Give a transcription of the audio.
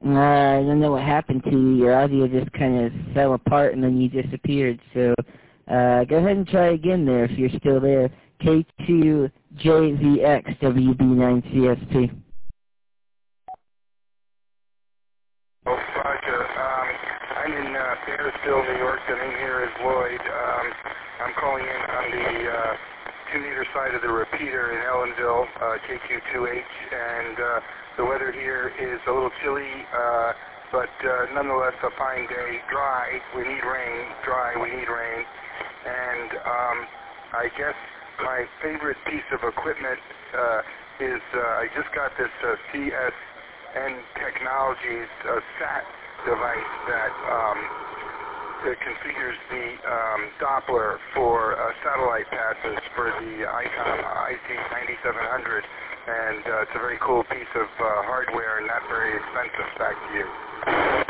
I don't know what happened to you. Your audio just kind of fell apart and then you disappeared. So go ahead and try again there if you're still there. K2JVXWB9CSP. Oh, Roger. I'm in Bearsville, New York, and I'm here as Lloyd. I'm calling in on the 2-meter side of the repeater in Ellenville, KQ2H, and the weather here is a little chilly, but nonetheless a fine day. Dry, we need rain. Dry, we need rain. And I guess my favorite piece of equipment is I just got this CSN Technologies SAT device that configures the Doppler for satellite passes for the ICOM IC9700, and it's a very cool piece of hardware and not very expensive. Back to you.